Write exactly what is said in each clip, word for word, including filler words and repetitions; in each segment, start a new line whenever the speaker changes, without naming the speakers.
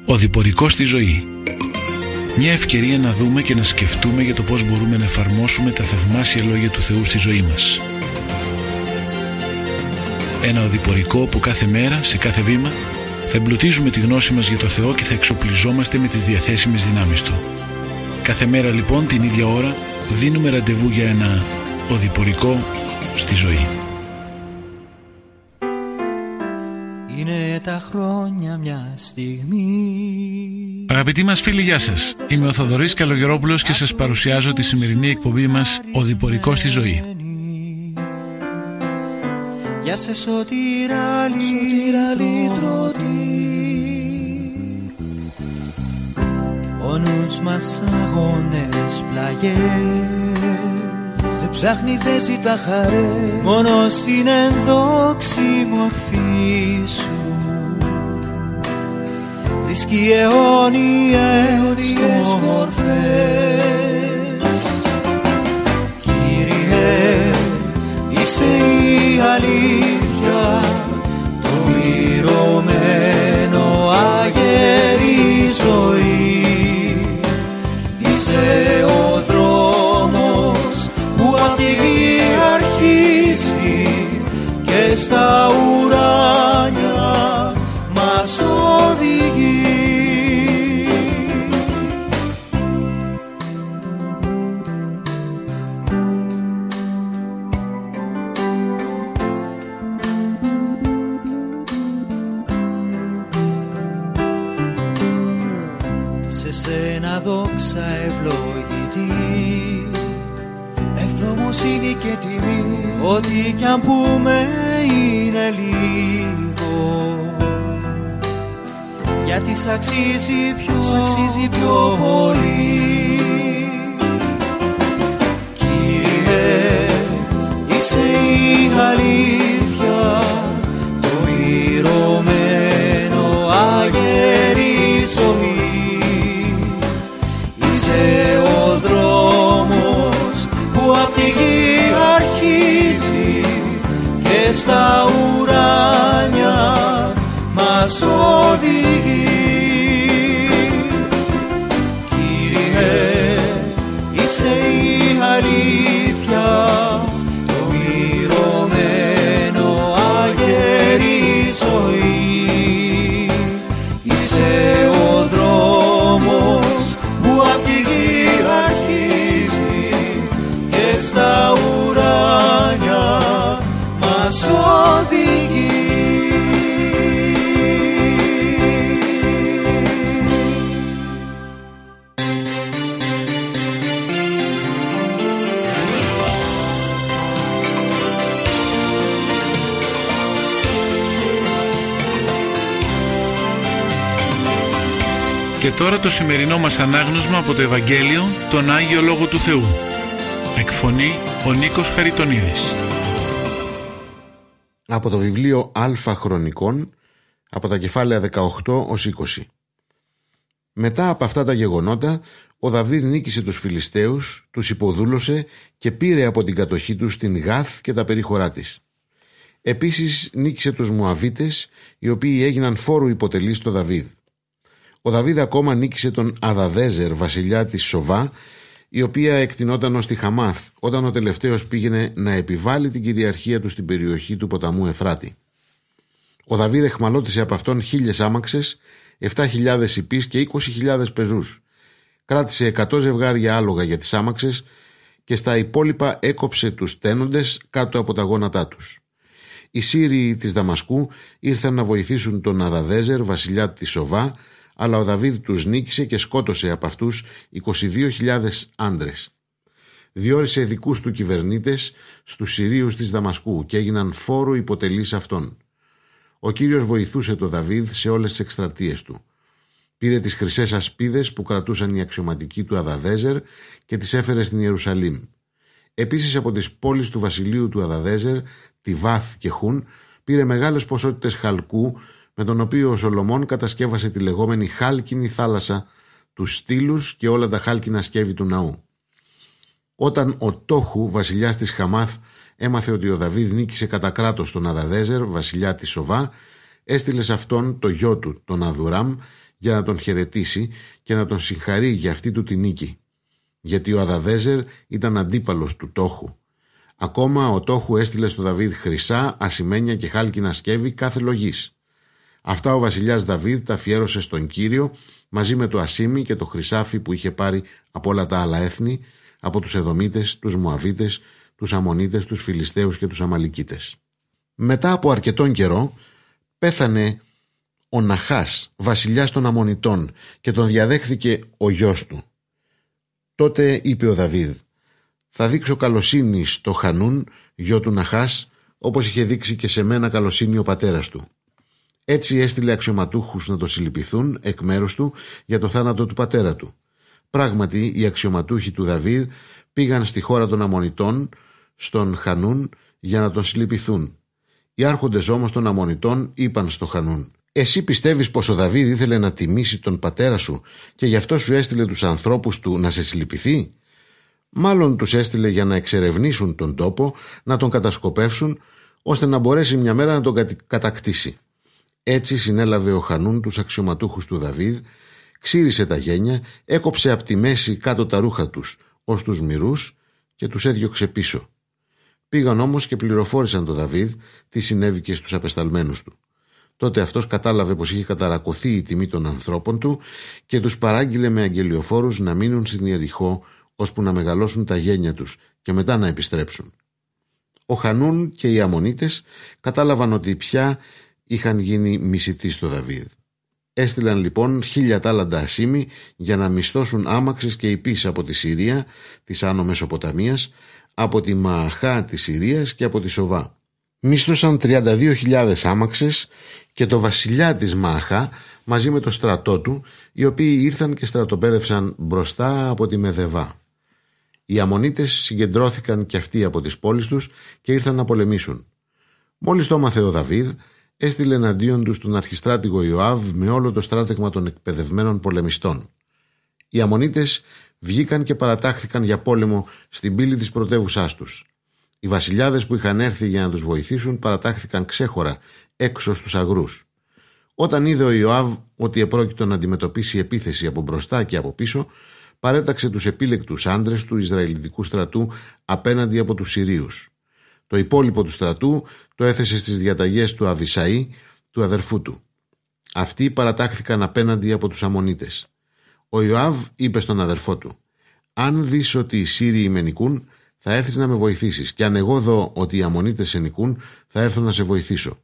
Οδηπορικό στη ζωή. Μια ευκαιρία να δούμε και να σκεφτούμε για το πώς μπορούμε να εφαρμόσουμε τα θαυμάσια λόγια του Θεού στη ζωή μας. Ένα οδηπορικό που κάθε μέρα, σε κάθε βήμα, θα εμπλουτίζουμε τη γνώση μας για το Θεό και θα εξοπλιζόμαστε με τις διαθέσιμες δυνάμεις Του. Κάθε μέρα λοιπόν την ίδια ώρα δίνουμε ραντεβού για ένα οδηπορικό στη ζωή.
Είναι τα χρόνια μια στιγμή.
Αγαπητοί μας φίλοι, γεια σας. Είμαι ο Θοδωρής Καλογερόπουλος και σας παρουσιάζω τη σημερινή εκπομπή μας «Οδηπορικό στη ζωή».
Για σε σωτήρα λύτρωτη, ο νους μας αγώνες πλαγιές, δεν ψάχνει δεν ζητά χαρές, μόνο στην ενδόξη μορφή σου βρίσκει αιώνιες μορφές. Κύριε, είσαι η αλήθεια, το πληρωμένο αγέρι ζωή. Είσαι ο δρόμος που απ' τη γη αρχίζει και στα ουράνια μας οδηγεί. Σε σένα δόξα ευλογητή, ευγνωμοσύνη και τιμή, ό,τι κι αν πούμε είναι λίγο, γιατί σ' αξίζει πιο, σ' αξίζει πιο πολύ. Κύριε, είσαι η αλήθεια, το ηρωμένο αγέρι ζωή. Είσαι ο δρόμος που απ' τη γη αρχίζει και στα ουράνια μας οδηγεί. Κύριε, είσαι η αλήθεια, το ηρωμένο αγέρι ζωή. Είσαι ο δρόμος που απ' τη γη αρχίζει και στα ουράνια μας οδηγεί.
Και τώρα το σημερινό μας ανάγνωσμα από το Ευαγγέλιο, τον Άγιο Λόγο του Θεού. Εκφωνεί ο Νίκος Χαριτονίδης.
Από το βιβλίο Αλφα Χρονικών, από τα κεφάλαια δεκαοκτώ ως είκοσι. Μετά από αυτά τα γεγονότα, ο Δαβίδ νίκησε τους Φιλιστέους, τους υποδούλωσε και πήρε από την κατοχή τους την Γάθ και τα περίχωρά της. Επίσης νίκησε τους Μωαβίτες, οι οποίοι έγιναν φόρου υποτελείς στο Δαβίδ. Ο Δαβίδ ακόμα νίκησε τον Αδαδέζερ, βασιλιά της Σοβά, η οποία εκτινόταν ως τη Χαμάθ, όταν ο τελευταίος πήγαινε να επιβάλλει την κυριαρχία του στην περιοχή του ποταμού Εφράτη. Ο Δαβίδ εχμαλώτησε από αυτόν χίλιες άμαξες, επτά χιλιάδες ιππείς και είκοσι χιλιάδες πεζούς. Κράτησε εκατό ζευγάρια άλογα για τις άμαξες και στα υπόλοιπα έκοψε τους τένοντες κάτω από τα γόνατά τους. Οι Σύριοι της Δαμασκού ήρθαν να βοηθήσουν τον Αδαδέζερ, βασιλιά της Σοβά, αλλά ο Δαβίδ τους νίκησε και σκότωσε από αυτούς είκοσι δύο χιλιάδες άντρες. Διόρισε δικούς του κυβερνήτες στους Συρίους της Δαμασκού και έγιναν φόρου υποτελείς αυτών. Ο Κύριος βοηθούσε τον Δαβίδ σε όλες τις εκστρατείες του. Πήρε τις χρυσές ασπίδες που κρατούσαν οι αξιωματικοί του Αδαδέζερ και τις έφερε στην Ιερουσαλήμ. Επίσης από τις πόλεις του βασιλείου του Αδαδέζερ, τη Βάθ και Χούν, πήρε μεγάλες ποσότητες χαλκού, με τον οποίο ο Σολομών κατασκεύασε τη λεγόμενη χάλκινη θάλασσα, τους στήλους και όλα τα χάλκινα σκεύη του ναού. Όταν ο Τόχου, βασιλιάς της Χαμάθ, έμαθε ότι ο Δαβίδ νίκησε κατά κράτος τον Αδαδέζερ, βασιλιά της Σοβά, έστειλε σε αυτόν το γιο του, τον Αδουράμ, για να τον χαιρετήσει και να τον συγχαρεί για αυτή του την νίκη. Γιατί ο Αδαδέζερ ήταν αντίπαλος του Τόχου. Ακόμα ο Τόχου έστειλε στο Δαβίδ χρυσά, ασημένια και χάλκινα σκεύη κάθε λογής. Αυτά ο βασιλιάς Δαβίδ τα αφιέρωσε στον Κύριο μαζί με το ασίμι και το χρυσάφι που είχε πάρει από όλα τα άλλα έθνη, από τους Εδωμίτες, τους Μωαβίτες, τους Αμμονίτες, τους Φιλιστέους και τους Αμαλικίτες. Μετά από αρκετόν καιρό πέθανε ο Ναχάς, βασιλιάς των Αμμονιτών, και τον διαδέχθηκε ο γιος του. Τότε είπε ο Δαβίδ: «Θα δείξω καλοσύνη στο Χανούν, γιο του Ναχάς, όπως είχε δείξει και σε μένα καλοσύνη ο πατέρας του». Έτσι έστειλε αξιωματούχους να το συλληπιθούν εκ μέρους του για το θάνατο του πατέρα του. Πράγματι, οι αξιωματούχοι του Δαβίδ πήγαν στη χώρα των Αμμονιτών, στον Χανούν, για να τον συλληπιθούν. Οι άρχοντες όμως των Αμμονιτών είπαν στο Χανούν: «Εσύ πιστεύεις πως ο Δαβίδ ήθελε να τιμήσει τον πατέρα σου και γι' αυτό σου έστειλε τους ανθρώπους του να σε συλληπιθεί? Μάλλον τους έστειλε για να εξερευνήσουν τον τόπο, να τον κατασκοπεύσουν, ώστε να μπορέσει μια μέρα να τον κατακτήσει». Έτσι συνέλαβε ο Χανούν τους αξιωματούχους του Δαβίδ, ξύρισε τα γένια, έκοψε από τη μέση κάτω τα ρούχα τους ως τους μυρούς και τους έδιωξε πίσω. Πήγαν όμως και πληροφόρησαν τον Δαβίδ τι συνέβηκε στους απεσταλμένους του. Τότε αυτός κατάλαβε πως είχε καταρακωθεί η τιμή των ανθρώπων του και τους παράγγειλε με αγγελιοφόρους να μείνουν στην Ιεριχώ ώσπου να μεγαλώσουν τα γένια τους και μετά να επιστρέψουν. Ο Χανούν και οι Αμμονίτες κατάλαβαν ότι πια είχαν γίνει μισητοί στο Δαβίδ. Έστειλαν λοιπόν χίλια τάλαντα ασίμι για να μισθώσουν άμαξες και υπείς από τη Συρία, της Άνω Μεσοποταμίας, από τη Μααχά της Συρίας και από τη Σοβά. Μίσθωσαν τριάντα δύο χιλιάδες άμαξες και το βασιλιά της Μααχά μαζί με το στρατό του, οι οποίοι ήρθαν και στρατοπέδευσαν μπροστά από τη Μεδεβά. Οι Αμμονίτες συγκεντρώθηκαν και αυτοί από τις πόλεις τους και ήρθαν να πολεμήσουν. Μόλις το έμαθε ο Δαβίδ, έστειλε εναντίον τους τον αρχιστράτηγο Ιωάβ με όλο το στράτεγμα των εκπαιδευμένων πολεμιστών. Οι Αμμονίτες βγήκαν και παρατάχθηκαν για πόλεμο στην πύλη της πρωτεύουσάς τους. Οι βασιλιάδες που είχαν έρθει για να τους βοηθήσουν παρατάχθηκαν ξέχωρα έξω στους αγρούς. Όταν είδε ο Ιωάβ ότι επρόκειτο να αντιμετωπίσει επίθεση από μπροστά και από πίσω, παρέταξε τους επίλεκτους άντρες του Ισραηλιτικού στρατού απέναντι από τους Συρίους. Το υπόλοιπο του στρατού το έθεσε στις διαταγές του Αβισαΐ, του αδερφού του. Αυτοί παρατάχθηκαν απέναντι από τους Αμμονίτες. Ο Ιωάβ είπε στον αδερφό του: «Αν δεις ότι οι Σύριοι με νικούν, θα έρθεις να με βοηθήσεις, και αν εγώ δω ότι οι Αμμονίτες σε νικούν, θα έρθω να σε βοηθήσω.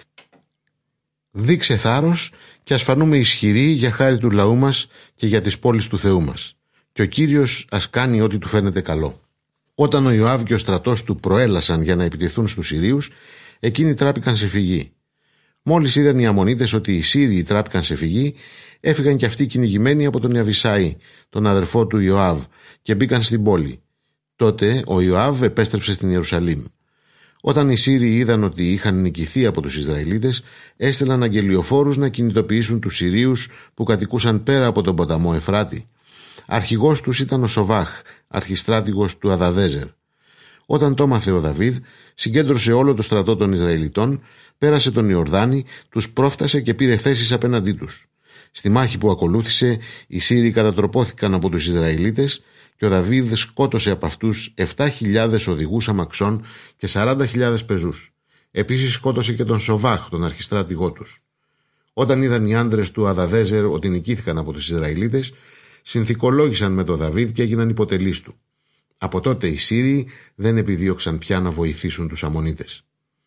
Δείξε θάρρος και ας φανούμε ισχυροί για χάρη του λαού μας και για τις πόλεις του Θεού μας. Και ο Κύριος ας κάνει ό,τι του φαίνεται καλό». Όταν ο Ιωάβ και ο στρατός του προέλασαν για να επιτεθούν στους Συρίους, εκείνοι τράπηκαν σε φυγή. Μόλις είδαν οι Αμμονίτες ότι οι Σύριοι τράπηκαν σε φυγή, έφυγαν και αυτοί κυνηγημένοι από τον Αβισαΐ, τον αδερφό του Ιωάβ, και μπήκαν στην πόλη. Τότε ο Ιωάβ επέστρεψε στην Ιερουσαλήμ. Όταν οι Σύριοι είδαν ότι είχαν νικηθεί από τους Ισραηλίτες, έστειλαν αγγελιοφόρους να κινητοποιήσουν τους Συρίους που κατοικούσαν πέρα από τον ποταμό Εφράτη. Αρχηγός τους ήταν ο Σοβάχ, αρχιστράτηγος του Αδαδέζερ. Όταν το έμαθε ο Δαβίδ, συγκέντρωσε όλο το στρατό των Ισραηλιτών, πέρασε τον Ιορδάνη, τους πρόφτασε και πήρε θέσεις απέναντί τους. Στη μάχη που ακολούθησε, οι Σύριοι κατατροπώθηκαν από τους Ισραηλίτες και ο Δαβίδ σκότωσε από αυτούς επτά χιλιάδες οδηγούς αμαξών και σαράντα χιλιάδες πεζούς. Επίσης σκότωσε και τον Σοβάχ, τον αρχιστράτηγό τους. Όταν είδαν οι άντρες του Αδαδέζερ ότι νικήθηκαν από τους Ισραηλίτες, συνθηκολόγησαν με τον Δαβίδ και έγιναν υποτελείς του. Από τότε οι Σύριοι δεν επιδίωξαν πια να βοηθήσουν τους Αμμονίτες.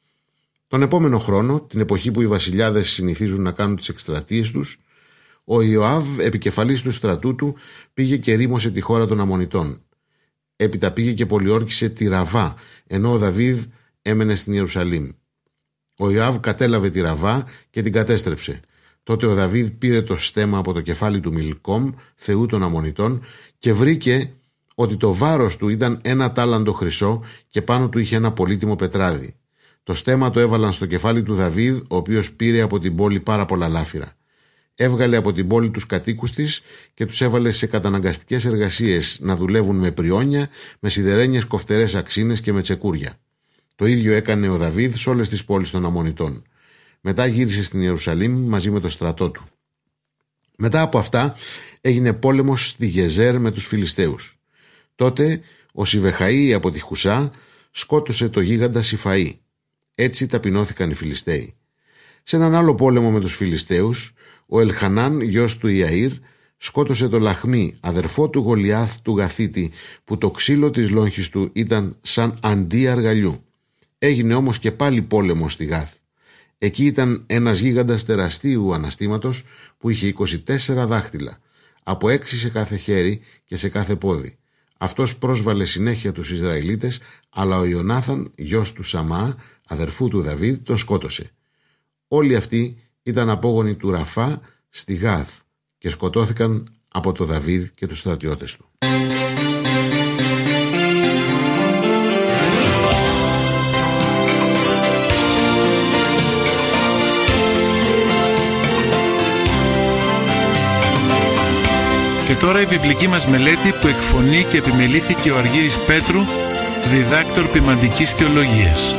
Τον επόμενο χρόνο, την εποχή που οι βασιλιάδες συνηθίζουν να κάνουν τις εκστρατείες τους, ο Ιωάβ, επικεφαλής του στρατού του, πήγε και ρήμωσε τη χώρα των Αμμονιτών. Έπειτα πήγε και πολιόρκησε τη Ραβά, ενώ ο Δαβίδ έμενε στην Ιερουσαλήμ. Ο Ιωάβ κατέλαβε τη Ραβά και την κατέστρεψε. Τότε ο Δαβίδ πήρε το στέμμα από το κεφάλι του Μιλκόμ, θεού των Αμμονιτών, και βρήκε ότι το βάρος του ήταν ένα τάλαντο χρυσό και πάνω του είχε ένα πολύτιμο πετράδι. Το στέμμα το έβαλαν στο κεφάλι του Δαβίδ, ο οποίος πήρε από την πόλη πάρα πολλά λάφυρα. Έβγαλε από την πόλη τους κατοίκους της και τους έβαλε σε καταναγκαστικές εργασίες να δουλεύουν με πριόνια, με σιδερένιες κοφτερές αξίνες και με τσεκούρια. Το ίδιο έκανε ο Δαβίδ σε όλες τις πόλεις των Αμμονιτών. Μετά γύρισε στην Ιερουσαλήμ μαζί με το στρατό του. Μετά από αυτά έγινε πόλεμος στη Γεζέρ με τους Φιλιστέους. Τότε ο Σιβεχαΐ από τη Χουσά σκότωσε το γίγαντα Σιφαΐ. Έτσι ταπεινώθηκαν οι Φιλιστέοι. Σε έναν άλλο πόλεμο με τους Φιλιστέους, ο Ελχανάν, γιος του Ιαΐρ, σκότωσε το Λαχμί, αδερφό του Γολιάθ του Γαθίτη, που το ξύλο της λόγχης του ήταν σαν αντί αργαλιού. Έγινε όμως και πάλι πόλεμος στη Γάθ. Εκεί ήταν ένας γίγαντας τεραστίου αναστήματος που είχε είκοσι τέσσερα δάχτυλα, από έξι σε κάθε χέρι και σε κάθε πόδι. Αυτός πρόσβαλε συνέχεια τους Ισραηλίτες, αλλά ο Ιωνάθαν, γιος του Σαμά, αδερφού του Δαβίδ, τον σκότωσε. Όλοι αυτοί ήταν απόγονοι του Ραφά στη Γάθ και σκοτώθηκαν από το Δαβίδ και τους στρατιώτες του.
Και τώρα η βιβλική μας μελέτη που εκφωνεί και επιμελήθηκε ο Αργύρης Πέτρου, διδάκτορ ποιμαντικής θεολογίας.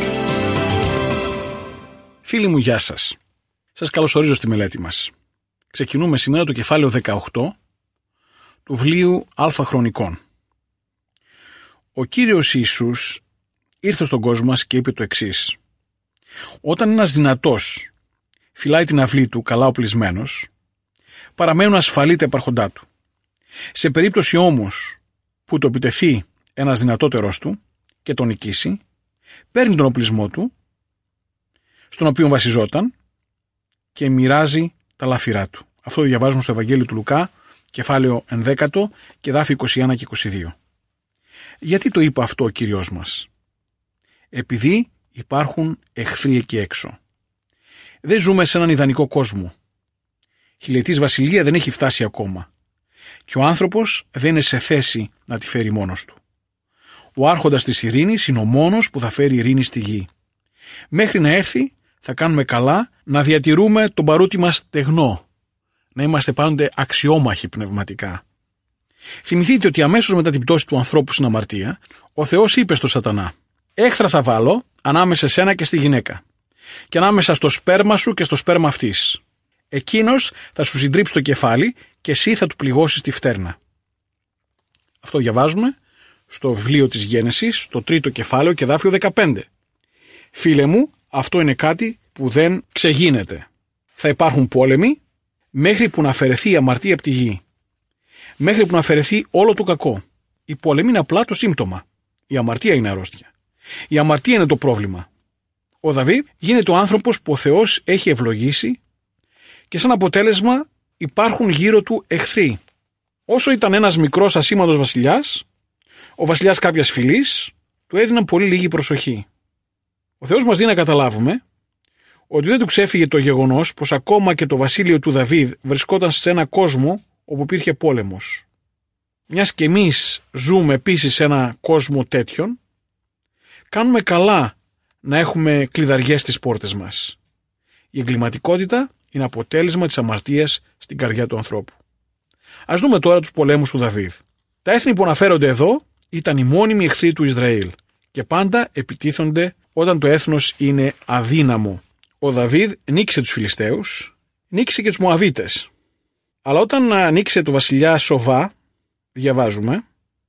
Φίλοι μου, γεια σας. Σας καλωσορίζω στη μελέτη μας. Ξεκινούμε σήμερα το κεφάλαιο δεκαοκτώ του βιβλίου Αλφα Χρονικών. Ο Κύριος Ιησούς ήρθε στον κόσμο μας και είπε το εξής: όταν ένας δυνατός φυλάει την αυλή του καλά οπλισμένος, παραμένουν ασφαλή τα επαρχοντά του. Σε περίπτωση όμως που το επιτεθεί ένας δυνατότερος του και τον νικήσει, παίρνει τον οπλισμό του, στον οποίο βασιζόταν, και μοιράζει τα λάφυρά του. Αυτό το διαβάζουμε στο Ευαγγέλιο του Λουκά, κεφάλαιο ενδέκατο και δάφη είκοσι ένα και είκοσι δύο. Γιατί το είπε αυτό ο Κύριος μας? Επειδή υπάρχουν εχθροί εκεί έξω. Δεν ζούμε σε έναν ιδανικό κόσμο. Η χιλιετής βασιλεία δεν έχει φτάσει ακόμα. Και ο άνθρωπος δεν είναι σε θέση να τη φέρει μόνος του. Ο άρχοντας της ειρήνης είναι ο μόνος που θα φέρει ειρήνη στη γη. Μέχρι να έρθει θα κάνουμε καλά να διατηρούμε τον παρούτι μας στεγνό, να είμαστε πάντοτε αξιόμαχοι πνευματικά. Θυμηθείτε ότι αμέσως μετά την πτώση του ανθρώπου στην αμαρτία, ο Θεός είπε στο Σατανά: έχθρα θα βάλω ανάμεσα σε σένα και στη γυναίκα, και ανάμεσα στο σπέρμα σου και στο σπέρμα αυτής. Εκείνος θα σου συντρίψει το κεφάλι και εσύ θα του πληγώσεις τη φτέρνα. Αυτό διαβάζουμε στο βιβλίο της Γένεσης, στο τρίτο κεφάλαιο και δάφιο δεκαπέντε. Φίλε μου, αυτό είναι κάτι που δεν ξεγίνεται. Θα υπάρχουν πόλεμοι μέχρι που να αφαιρεθεί η αμαρτία από τη γη. Μέχρι που να αφαιρεθεί όλο το κακό. Η πόλεμη είναι απλά το σύμπτωμα. Η αμαρτία είναι αρρώστια. Η αμαρτία είναι το πρόβλημα. Ο Δαβίδ γίνεται ο άνθρωπος που ο Θεός έχει ευλογήσει και σαν αποτέλεσμα υπάρχουν γύρω του εχθροί. Όσο ήταν ένας μικρός ασήμαντος βασιλιάς, ο βασιλιάς κάποιας φυλής του έδιναν πολύ λίγη προσοχή. Ο Θεός μας δίνει να καταλάβουμε ότι δεν του ξέφυγε το γεγονός πως ακόμα και το βασίλειο του Δαβίδ βρισκόταν σε ένα κόσμο όπου υπήρχε πόλεμος. Μιας και εμείς ζούμε επίσης σε ένα κόσμο τέτοιον, κάνουμε καλά να έχουμε κλειδαριές στις πόρτες μας. Η εγκληματικότητα είναι αποτέλεσμα της αμαρτίας στην καρδιά του ανθρώπου. Ας δούμε τώρα τους πολέμους του Δαβίδ. Τα έθνη που αναφέρονται εδώ ήταν οι μόνιμοι εχθροί του Ισραήλ και πάντα επιτίθονται όταν το έθνος είναι αδύναμο. Ο Δαβίδ νίκησε τους Φιλιστέους, νίκησε και τους Μωαβίτες. Αλλά όταν νίκησε το βασιλιά Σοβά, διαβάζουμε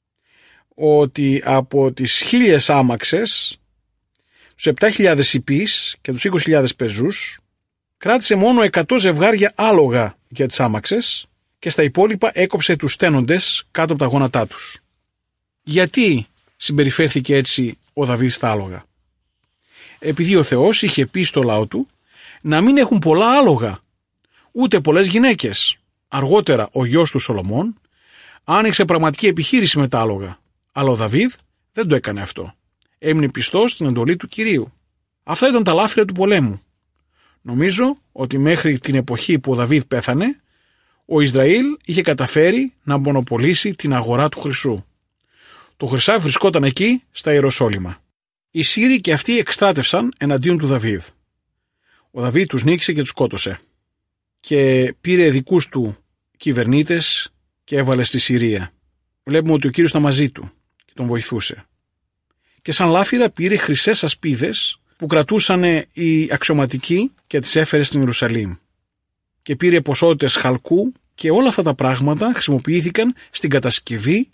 ότι από τις χίλιες άμαξες, τους επτά χιλιάδες ιππείς και τους είκοσι χιλιάδες πεζούς, κράτησε μόνο εκατό ζευγάρια άλογα για τις άμαξες και στα υπόλοιπα έκοψε τους στένοντες κάτω από τα γόνατά τους. Γιατί συμπεριφέρθηκε έτσι ο Δαβίδ στα άλογα? Επειδή ο Θεός είχε πει στο λαό του να μην έχουν πολλά άλογα, ούτε πολλές γυναίκες. Αργότερα ο γιος του Σολομών άνοιξε πραγματική επιχείρηση με τα άλογα, αλλά ο Δαβίδ δεν το έκανε αυτό. Έμεινε πιστός στην εντολή του Κυρίου. Αυτά ήταν τα λάφυρα του πολέμου. Νομίζω ότι μέχρι την εποχή που ο Δαβίδ πέθανε, ο Ισραήλ είχε καταφέρει να μονοπολίσει την αγορά του χρυσού. Το χρυσάφι βρισκόταν εκεί στα Ιεροσόλυμα. Οι Σύριοι και αυτοί εκστράτευσαν εναντίον του Δαβίδ. Ο Δαβίδ τους νίκησε και τους σκότωσε. Και πήρε δικούς του κυβερνήτες και έβαλε στη Συρία. Βλέπουμε ότι ο Κύριος ήταν μαζί του και τον βοηθούσε. Και σαν λάφυρα πήρε χρυσές ασπίδες που κρατούσαν οι αξιωματικοί και τις έφερε στην Ιερουσαλήμ. Και πήρε ποσότητες χαλκού Και όλα αυτά τα πράγματα χρησιμοποιήθηκαν στην κατασκευή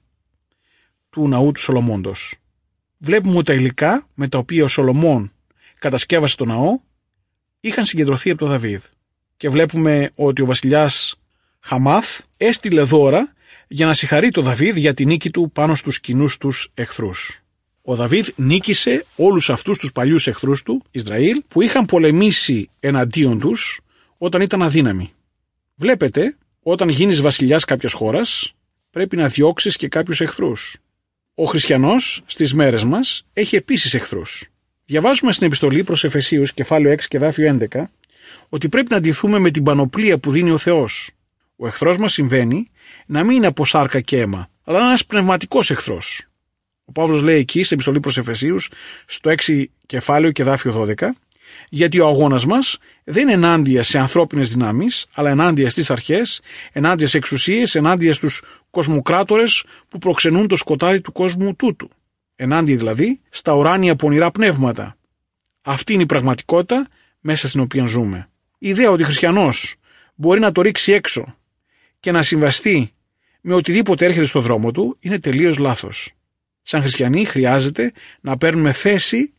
του ναού του Σολομώντος. Βλέπουμε ότι τα υλικά με τα οποία ο Σολομών κατασκεύασε το ναό είχαν συγκεντρωθεί από τον Δαβίδ. Και βλέπουμε ότι ο βασιλιάς Χαμάθ έστειλε δώρα για να συγχαρεί τον Δαβίδ για την νίκη του πάνω στους κοινούς τους εχθρούς. Ο Δαβίδ νίκησε όλους αυτούς τους παλιούς εχθρούς του, Ισραήλ, που είχαν πολεμήσει εναντίον τους όταν ήταν αδύναμοι. Βλέπετε, όταν γίνεις βασιλιάς κάποιας χώρας, πρέπει να διώξεις και κάποιους εχθρούς. Ο χριστιανός στις μέρες μας έχει επίσης εχθρούς. Διαβάζουμε στην επιστολή προς Εφεσίους, κεφάλαιο έξι και εδάφιο έντεκα, ότι πρέπει να ντυθούμε με την πανοπλία που δίνει ο Θεός. Ο εχθρός μας συμβαίνει να μην είναι από σάρκα και αίμα, αλλά να είναι ένας πνευματικός εχθρός. Ο Παύλος λέει εκεί στην επιστολή προς Εφεσίους, στο έξι κεφάλαιο και εδάφιο δώδεκα, γιατί ο αγώνας μας δεν είναι ενάντια σε ανθρώπινες δυνάμεις, αλλά ενάντια στις αρχές, ενάντια σε εξουσίες, ενάντια στους κοσμοκράτορες που προξενούν το σκοτάδι του κόσμου τούτου. Ενάντια δηλαδή στα ουράνια πονηρά πνεύματα. Αυτή είναι η πραγματικότητα μέσα στην οποία ζούμε. Η ιδέα ότι ο χριστιανός μπορεί να το ρίξει έξω και να συμβαστεί με οτιδήποτε έρχεται στο δρόμο του είναι τελείως λάθος. Σαν χριστιανοί χρειάζεται να παίρνουμε θέση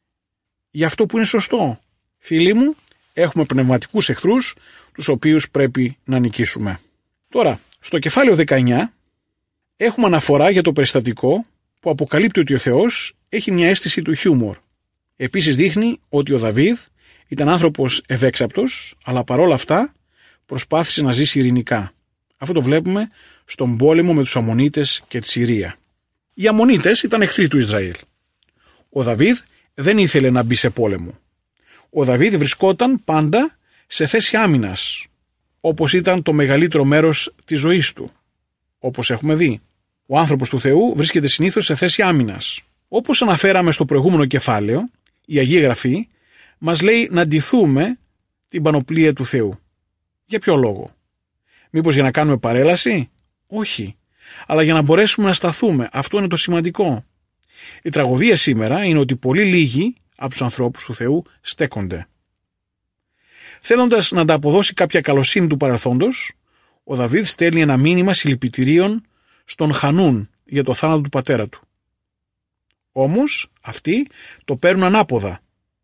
για αυτό που είναι σωστό. Φίλοι μου, έχουμε πνευματικούς εχθρούς, τους οποίους πρέπει να νικήσουμε. Τώρα, στο κεφάλαιο δεκαεννιά έχουμε αναφορά για το περιστατικό που αποκαλύπτει ότι ο Θεός έχει μια αίσθηση του χιούμορ. Επίσης δείχνει ότι ο Δαβίδ ήταν άνθρωπος ευέξαπτος, αλλά παρόλα αυτά προσπάθησε να ζήσει ειρηνικά. Αυτό το βλέπουμε στον πόλεμο με τους Αμμονίτες και τη Συρία. Οι Αμμονίτες ήταν εχθροί του Ισραήλ. Ο Δαβίδ δεν ήθελε να μπει σε πόλεμο. Ο Δαβίδ βρισκόταν πάντα σε θέση άμυνας, όπως ήταν το μεγαλύτερο μέρος της ζωής του. Όπως έχουμε δει, ο άνθρωπος του Θεού βρίσκεται συνήθως σε θέση άμυνας. Όπως αναφέραμε στο προηγούμενο κεφάλαιο, η Αγία Γραφή μας λέει να ντυθούμε την πανοπλία του Θεού. Για ποιο λόγο? Μήπως για να κάνουμε παρέλαση? Όχι. Αλλά για να μπορέσουμε να σταθούμε. Αυτό είναι το σημαντικό. Η τραγωδία σήμερα είναι ότι πολύ λίγοι από τους ανθρώπους του Θεού στέκονται. Θέλοντας να ανταποδώσει κάποια καλοσύνη του παρελθόντος, ο Δαβίδ στέλνει ένα μήνυμα συλληπιτηρίων στον Χανούν για το θάνατο του πατέρα του. Όμως αυτοί το παίρνουν ανάποδα.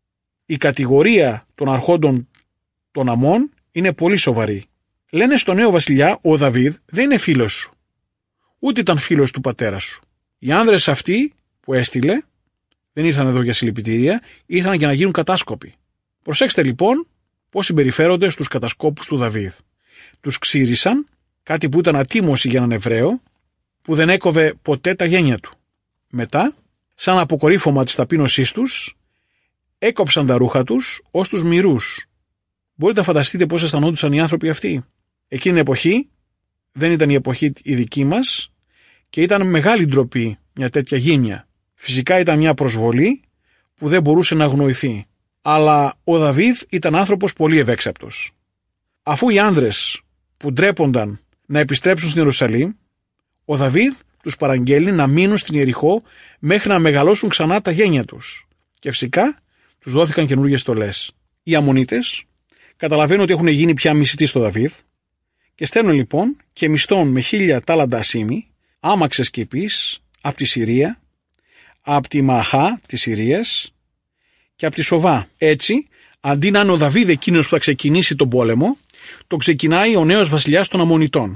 Η κατηγορία των αρχόντων των Αμών είναι πολύ σοβαρή. Λένε στον νέο βασιλιά, ο Δαβίδ δεν είναι φίλος σου. Ούτε ήταν φίλος του πατέρα σου. Οι άνδρες αυτοί που έστειλε δεν ήρθαν εδώ για συλληπιτήρια, ήρθαν για να γίνουν κατάσκοποι. Προσέξτε λοιπόν πώς συμπεριφέρονται στους κατασκόπους του Δαβίδ. Τους ξύρισαν, κάτι που ήταν ατίμωση για έναν Εβραίο, που δεν έκοβε ποτέ τα γένια του. Μετά, σαν αποκορύφωμα της ταπείνωσής τους, έκοψαν τα ρούχα τους ως τους μυρούς. Μπορείτε να φανταστείτε πώς αισθανόντουσαν οι άνθρωποι αυτοί. Εκείνη την εποχή, δεν ήταν η εποχή η δική μας και ήταν μεγάλη ντροπή μια τέτοια γύμνια. Φυσικά ήταν μια προσβολή που δεν μπορούσε να αγνοηθεί. Αλλά ο Δαβίδ ήταν άνθρωπος πολύ ευέξαπτος. Αφού οι άνδρες που ντρέπονταν να επιστρέψουν στην Ιερουσαλήμ, ο Δαβίδ τους παραγγέλνει να μείνουν στην Ιεριχώ μέχρι να μεγαλώσουν ξανά τα γένια τους. Και φυσικά τους δόθηκαν καινούργιες στολές. Οι Αμμονίτες καταλαβαίνουν ότι έχουν γίνει πια μισητοί στο Δαβίδ και στέλνουν λοιπόν και μισθών με χίλια τάλαντα ασήμι, άμαξες κηπείς από τη Συρία, από τη Μαχά της Συρίας και από τη Σοβά. Έτσι, αντί να είναι ο Δαβίδ εκείνος που θα ξεκινήσει τον πόλεμο, το ξεκινάει ο νέος βασιλιάς των Αμμονιτών.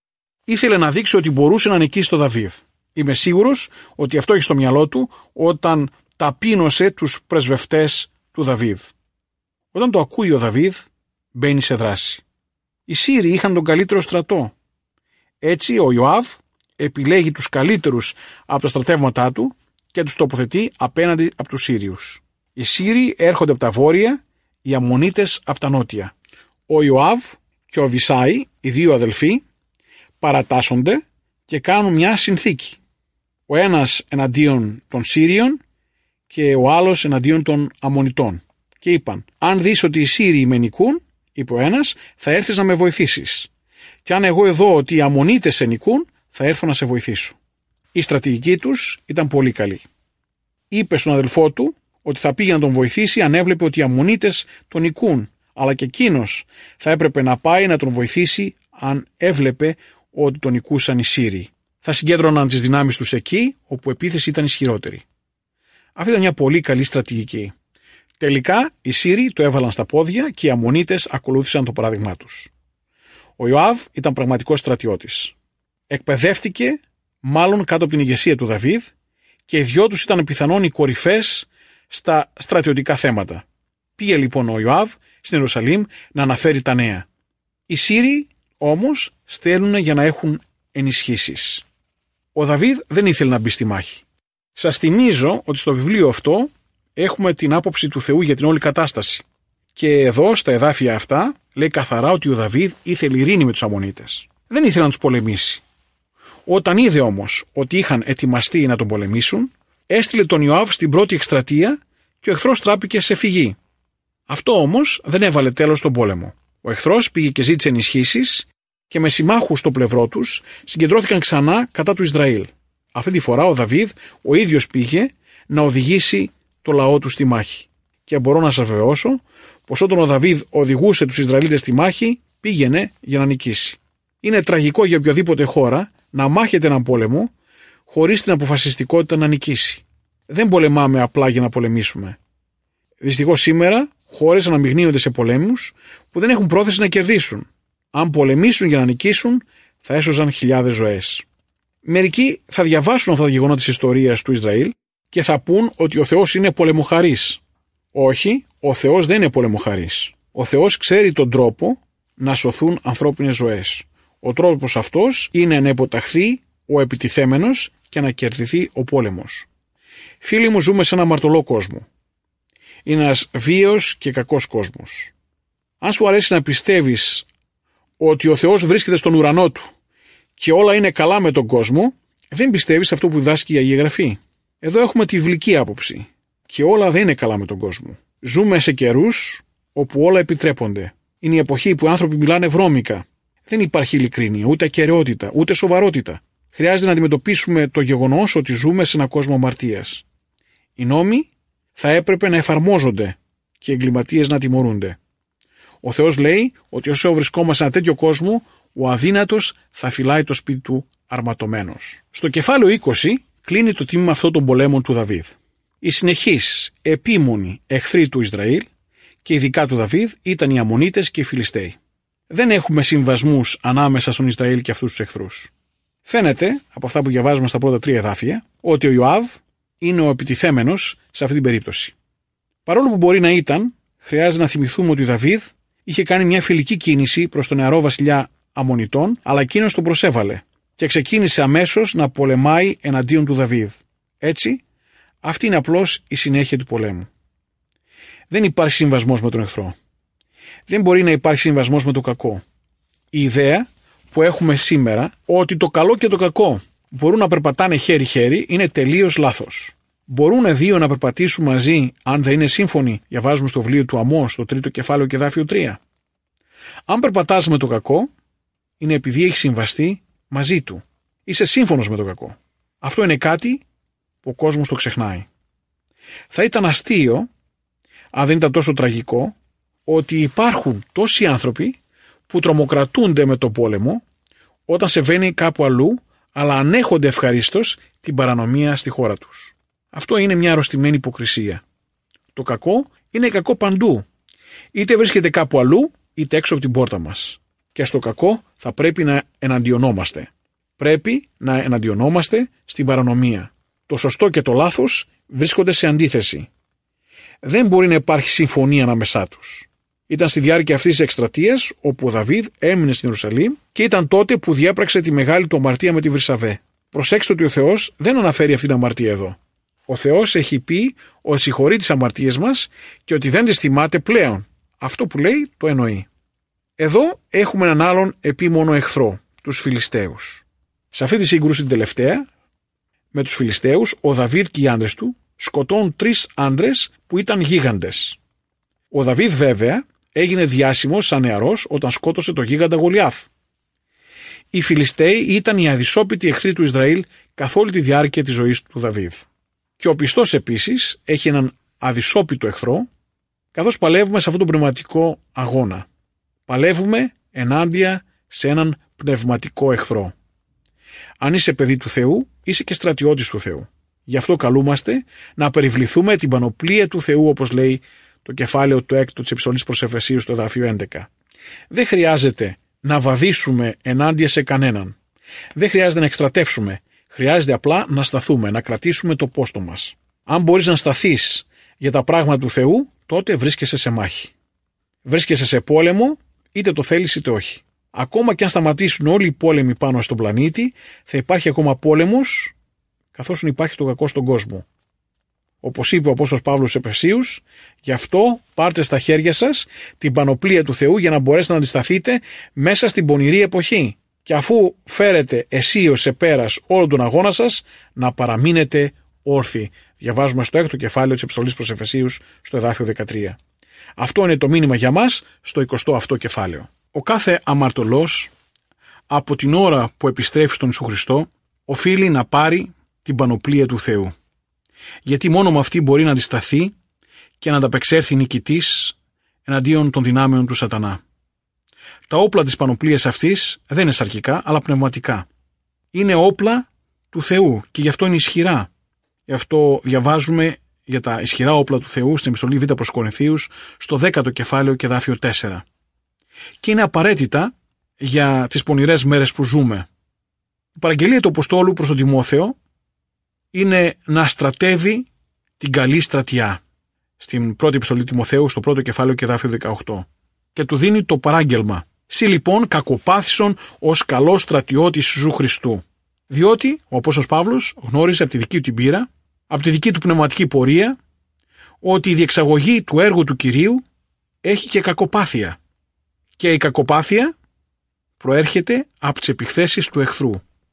Ήθελε να δείξει ότι μπορούσε να νικήσει τον Δαβίδ. Είμαι σίγουρος ότι αυτό έχει στο μυαλό του όταν ταπείνωσε τους πρεσβευτές του Δαβίδ. Όταν το ακούει ο Δαβίδ, μπαίνει σε δράση. Οι Σύριοι είχαν τον καλύτερο στρατό. Έτσι ο Ιωάβ επιλέγει τους καλύτερους από τα στρατεύματά του και τους τοποθετεί απέναντι από τους Σύριους. Οι Σύριοι έρχονται από τα βόρεια, οι Αμμονίτες από τα νότια. Ο Ιωάβ και ο Βισάη, οι δύο αδελφοί, παρατάσσονται και κάνουν μια συνθήκη. Ο ένας εναντίον των Σύριων και ο άλλος εναντίον των Αμμονιτών. Και είπαν, αν δεις ότι οι Σύριοι με νικούν, είπε ο ένας, θα έρθεις να με βοηθήσεις. Και αν εγώ εδώ ότι οι Αμμονίτες σε νικούν, θα έρθω να σε βοηθήσω. Η στρατηγική τους ήταν πολύ καλή. Είπε στον αδελφό του ότι θα πήγε να τον βοηθήσει αν έβλεπε ότι οι Αμμονίτες τον νικούν, αλλά και εκείνος θα έπρεπε να πάει να τον βοηθήσει αν έβλεπε ότι τον νικούσαν οι Σύριοι. Θα συγκέντρωναν τις δυνάμεις τους εκεί όπου η επίθεση ήταν ισχυρότερη. Αυτή ήταν μια πολύ καλή στρατηγική. Τελικά οι Σύριοι το έβαλαν στα πόδια και οι Αμμονίτες ακολούθησαν το παράδειγμά τους. Ο Ιωάβ ήταν πραγματικός στρατιώτης. Εκπαιδεύτηκε μάλλον κάτω από την ηγεσία του Δαβίδ και οι δυο τους ήταν πιθανόν οι κορυφές στα στρατιωτικά θέματα. Πήγε λοιπόν ο Ιωάβ στην Ιερουσαλήμ να αναφέρει τα νέα. Οι Σύριοι όμως στέλνουν για να έχουν ενισχύσεις. Ο Δαβίδ δεν ήθελε να μπει στη μάχη. Σας θυμίζω ότι στο βιβλίο αυτό έχουμε την άποψη του Θεού για την όλη κατάσταση. Και εδώ στα εδάφια αυτά λέει καθαρά ότι ο Δαβίδ ήθελε ειρήνη με τους Αμμονίτες. Δεν ήθελε να τους πολεμήσει. Όταν είδε όμως ότι είχαν ετοιμαστεί να τον πολεμήσουν, έστειλε τον Ιωάβ στην πρώτη εκστρατεία και ο εχθρός τράπηκε σε φυγή. Αυτό όμως δεν έβαλε τέλος στον πόλεμο. Ο εχθρός πήγε και ζήτησε ενισχύσεις και με συμμάχους στο πλευρό τους συγκεντρώθηκαν ξανά κατά του Ισραήλ. Αυτή τη φορά ο Δαβίδ ο ίδιος πήγε να οδηγήσει το λαό του στη μάχη. Και μπορώ να σας βεβαιώσω πως όταν ο Δαβίδ οδηγούσε τους Ισραηλίτες στη μάχη, πήγαινε για να νικήσει. Είναι τραγικό για οποιοδήποτε χώρα να μάχεται έναν πόλεμο χωρίς την αποφασιστικότητα να νικήσει. Δεν πολεμάμε απλά για να πολεμήσουμε. Δυστυχώς σήμερα χώρες αναμειγνύονται σε πολέμους που δεν έχουν πρόθεση να κερδίσουν. Αν πολεμήσουν για να νικήσουν, θα έσωζαν χιλιάδες ζωές. Μερικοί θα διαβάσουν αυτά τα γεγονότα της ιστορίας του Ισραήλ και θα πούν ότι ο Θεός είναι πολεμοχαρής. Όχι, ο Θεός δεν είναι πολεμοχαρής. Ο Θεός ξέρει τον τρόπο να σωθούν ανθρώπινες ζωές. Ο τρόπος αυτός είναι να υποταχθεί ο επιτιθέμενος και να κερδιθεί ο πόλεμος. Φίλοι μου, ζούμε σε ένα αμαρτωλό κόσμο. Είναι ένας βίαιος και κακός κόσμος. Αν σου αρέσει να πιστεύεις ότι ο Θεός βρίσκεται στον ουρανό του και όλα είναι καλά με τον κόσμο, δεν πιστεύεις αυτό που διδάσκει η Αγία Γραφή. Εδώ έχουμε τη βιβλική άποψη και όλα δεν είναι καλά με τον κόσμο. Ζούμε σε καιρούς όπου όλα επιτρέπονται. Είναι η εποχή που οι άνθρωποι μιλάνε βρώμικα. Δεν υπάρχει ειλικρίνεια, ούτε ακεραιότητα, ούτε σοβαρότητα. Χρειάζεται να αντιμετωπίσουμε το γεγονός ότι ζούμε σε έναν κόσμο αμαρτίας. Οι νόμοι θα έπρεπε να εφαρμόζονται και οι εγκληματίες να τιμωρούνται. Ο Θεός λέει ότι όσο βρισκόμαστε σε ένα τέτοιο κόσμο, ο αδύνατος θα φυλάει το σπίτι του αρματωμένος. Στο κεφάλαιο είκοσι κλείνει το τμήμα αυτό των πολέμων του Δαβίδ. Οι συνεχείς επίμονοι εχθροί του Ισραήλ και ειδικά του Δαβίδ ήταν οι Αμμονίτες και οι Φιλιστέοι. Δεν έχουμε συμβασμούς ανάμεσα στον Ισραήλ και αυτούς τους εχθρούς. Φαίνεται, από αυτά που διαβάζουμε στα πρώτα τρία εδάφια, ότι ο Ιωάβ είναι ο επιτιθέμενος σε αυτή την περίπτωση. Παρόλο που μπορεί να ήταν, χρειάζεται να θυμηθούμε ότι ο Δαβίδ είχε κάνει μια φιλική κίνηση προς τον νεαρό βασιλιά Αμμονιτών, αλλά εκείνος τον προσέβαλε και ξεκίνησε αμέσως να πολεμάει εναντίον του Δαβίδ. Έτσι, αυτή είναι απλώς η συνέχεια του πολέμου. Δεν υπάρχει συμβασμός με τον εχθρό. Δεν μπορεί να υπάρχει συμβασμός με το κακό. Η ιδέα που έχουμε σήμερα ότι το καλό και το κακό μπορούν να περπατάνε χέρι-χέρι είναι τελείως λάθος. Μπορούν δύο να περπατήσουν μαζί αν δεν είναι σύμφωνοι, διαβάζουμε στο βιβλίο του Αμώς, στο τρίτο κεφάλαιο και εδάφιο τρία. Αν περπατάς με το κακό, είναι επειδή έχει συμβαστεί μαζί του. Είσαι σύμφωνος με το κακό. Αυτό είναι κάτι που ο κόσμος το ξεχνάει. Θα ήταν αστείο, αν δεν ήταν τόσο τραγικό, ότι υπάρχουν τόσοι άνθρωποι που τρομοκρατούνται με το πόλεμο όταν συμβαίνει κάπου αλλού, αλλά ανέχονται ευχαρίστως την παρανομία στη χώρα τους. Αυτό είναι μια αρρωστημένη υποκρισία. Το κακό είναι κακό παντού. Είτε βρίσκεται κάπου αλλού, είτε έξω από την πόρτα μας. Και στο κακό θα πρέπει να εναντιονόμαστε. Πρέπει να εναντιονόμαστε στην παρανομία. Το σωστό και το λάθος βρίσκονται σε αντίθεση. Δεν μπορεί να υπάρχει συμφωνία ανάμεσά τους. Ήταν στη διάρκεια αυτής της εκστρατείας όπου ο Δαβίδ έμεινε στην Ιερουσαλήμ και ήταν τότε που διέπραξε τη μεγάλη του αμαρτία με τη Βυρσαβέ. Προσέξτε ότι ο Θεός δεν αναφέρει αυτή την αμαρτία εδώ. Ο Θεός έχει πει ότι συγχωρεί τις αμαρτίες μας και ότι δεν τις θυμάται πλέον. Αυτό που λέει το εννοεί. Εδώ έχουμε έναν άλλον επίμονο εχθρό, τους Φιλιστέους. Σε αυτή τη σύγκρουση την τελευταία, με τους Φιλιστέους, ο Δαβίδ και οι άντρες του σκοτώνουν τρεις άντρες που ήταν γίγαντες. Ο Δαβίδ βέβαια έγινε διάσημος σαν νεαρός όταν σκότωσε το γίγαντα Γολιάθ. Οι Φιλιστέοι ήταν οι αδυσόπιτοι εχθροί του Ισραήλ καθ' όλη τη διάρκεια της ζωής του Δαβίδ. Και ο πιστός επίσης έχει έναν αδυσόπιτο εχθρό, καθώς παλεύουμε σε αυτόν τον πνευματικό αγώνα. Παλεύουμε ενάντια σε έναν πνευματικό εχθρό. Αν είσαι παιδί του Θεού, είσαι και στρατιώτης του Θεού. Γι' αυτό καλούμαστε να περιβληθούμε την πανοπλία του Θεού, όπως λέει το κεφάλαιο του έκτου της επιστολής προς Εφεσίους στο εδάφιο έντεκα. Δεν χρειάζεται να βαδίσουμε ενάντια σε κανέναν. Δεν χρειάζεται να εκστρατεύσουμε. Χρειάζεται απλά να σταθούμε, να κρατήσουμε το πόστο μας. Αν μπορείς να σταθείς για τα πράγματα του Θεού, τότε βρίσκεσαι σε μάχη. Βρίσκεσαι σε πόλεμο, είτε το θέλεις είτε όχι. Ακόμα και αν σταματήσουν όλοι οι πόλεμοι πάνω στον πλανήτη, θα υπάρχει ακόμα πόλεμος, καθώς υπάρχει το κακό στον κόσμο. Όπως είπε ο Απόστολος Παύλος στους Εφεσίους, γι' αυτό πάρτε στα χέρια σας την πανοπλία του Θεού για να μπορέσετε να αντισταθείτε μέσα στην πονηρή εποχή. Και αφού φέρετε αισίως σε πέρας όλο τον αγώνα σας, να παραμείνετε όρθιοι. Διαβάζουμε στο έκτο κεφάλαιο της επιστολής προς Εφεσίους στο εδάφιο δεκατρία. Αυτό είναι το μήνυμα για μας στο εικοστό αυτό κεφάλαιο. Ο κάθε αμαρτωλός από την ώρα που επιστρέφει στον Ιησού Χριστό οφείλει να πάρει την πανοπλία του Θεού. Γιατί μόνο με αυτή μπορεί να αντισταθεί και να ανταπεξέλθει νικητής εναντίον των δυνάμεων του σατανά. Τα όπλα της πανοπλίας αυτής δεν είναι σαρκικά, αλλά πνευματικά. Είναι όπλα του Θεού και γι' αυτό είναι ισχυρά. Γι' αυτό διαβάζουμε για τα ισχυρά όπλα του Θεού στην επιστολή Β' προς Κορινθίους στο δέκατο κεφάλαιο και εδάφιο τέσσερα. Και είναι απαραίτητα για τις πονηρές μέρες που ζούμε. Η παραγγελία του Αποστόλου προς τον Τιμόθεο είναι να στρατεύει την καλή στρατιά. Στην πρώτη επιστολή Τιμοθέου, στο πρώτο κεφάλαιο και εδάφιο δεκαοκτώ. Και του δίνει το παράγγελμα. Συ λοιπόν κακοπάθησον ως καλός στρατιώτης Ιησού Χριστού. Διότι ο Απόστολος Παύλος γνώριζε από τη δική του την πείρα, από τη δική του πνευματική πορεία, ότι η διεξαγωγή του έργου του Κυρίου έχει και κακοπάθεια. Και η κακοπάθεια προέρχεται από τις επιθέσεις του εχθρού.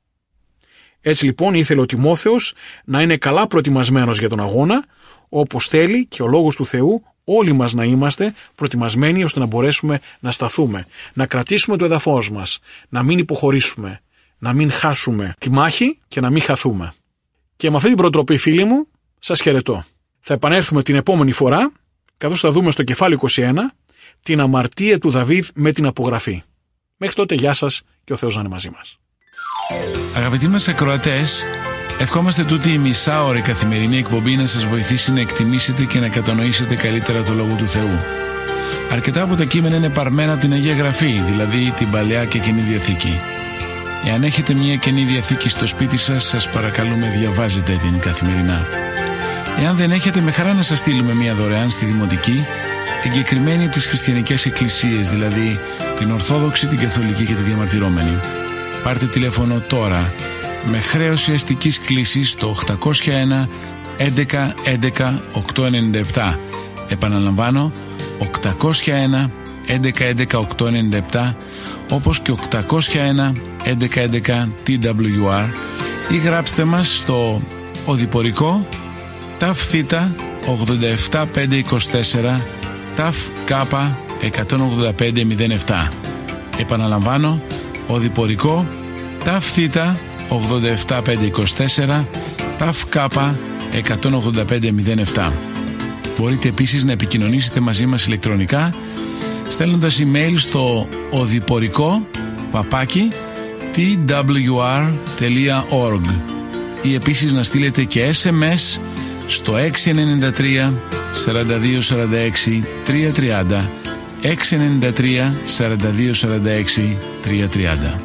Έτσι λοιπόν ήθελε ο Τιμόθεος να είναι καλά προετοιμασμένος για τον αγώνα, όπως θέλει και ο Λόγος του Θεού όλοι μας να είμαστε προετοιμασμένοι ώστε να μπορέσουμε να σταθούμε, να κρατήσουμε το εδαφός μας, να μην υποχωρήσουμε, να μην χάσουμε τη μάχη και να μην χαθούμε. Και με αυτή την προτροπή, φίλοι μου, σας χαιρετώ. Θα επανέλθουμε την επόμενη φορά, καθώς θα δούμε στο κεφάλαιο είκοσι ένα την αμαρτία του Δαβίδ με την απογραφή. Μέχρι τότε, γεια σας και ο Θεός να είναι μαζί μας.
Αγαπητοί μας ακροατές, ευχόμαστε τούτη η μισάωρη καθημερινή εκπομπή να σας βοηθήσει να εκτιμήσετε και να κατανοήσετε καλύτερα το Λόγο του Θεού. Αρκετά από τα κείμενα είναι παρμένα από την Αγία Γραφή, δηλαδή την Παλαιά και Καινή Διαθήκη. Εάν έχετε μια Καινή Διαθήκη στο σπίτι σας, σας παρακαλούμε διαβάζετε την καθημερινά. Εάν δεν έχετε, με χαρά να σας στείλουμε μια δωρεάν στη Δημοτική, εγκεκριμένη από τις χριστιανικές εκκλησίες, δηλαδή την Ορθόδοξη, την Καθολική και τη Διαμαρτυρόμενη. Πάρτε τηλέφωνο τώρα με χρέωση αστικής κλήσης στο οκτακόσια ένα έντεκα έντεκα οκτακόσια ενενήντα επτά. Επαναλαμβάνω, οκτακόσια ένα έντεκα έντεκα οκτακόσια ενενήντα επτά, όπως και οκτακόσια ένα έντεκα έντεκα τι ντάμπλιου αρ, ή γράψτε μας στο οδηπορικό ταφ θήτα ογδόντα επτά πεντακόσια είκοσι τέσσερα ταφ κάπα εκατόν ογδόντα πέντε μηδέν επτά. Επαναλαμβάνω, οδηπορικό ταφ θήτα ογδόντα επτά πεντακόσια είκοσι τέσσερα ταφ κάπα εκατόν ογδόντα πέντε μηδέν επτά. Μπορείτε επίσης να επικοινωνήσετε μαζί μας ηλεκτρονικά στέλνοντας email στο οδηπορικό παπάκι τι ντάμπλιου αρ τελεία org ή επίσης να στείλετε και ες εμ ες στο έξι εννιά τρία σαράντα δύο σαράντα έξι τριακόσια τριάντα, έξι εννιά τρία σαράντα δύο σαράντα έξι τριακόσια τριάντα.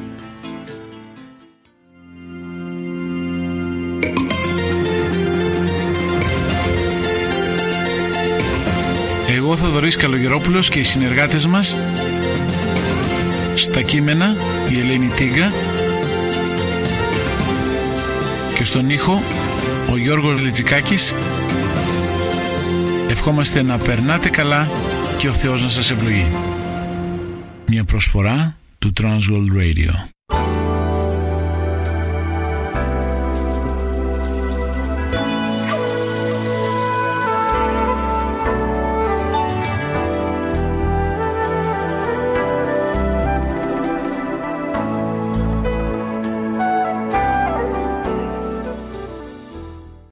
Εγώ, Θοδωρής Καλογερόπουλος, και οι συνεργάτες μας στα κείμενα, η Ελένη Τίγκα, και στον ήχο ο Γιώργος Λιτζικάκης, ευχόμαστε να περνάτε καλά και ο Θεός να σας ευλογεί. Μια προσφορά του Transworld Radio.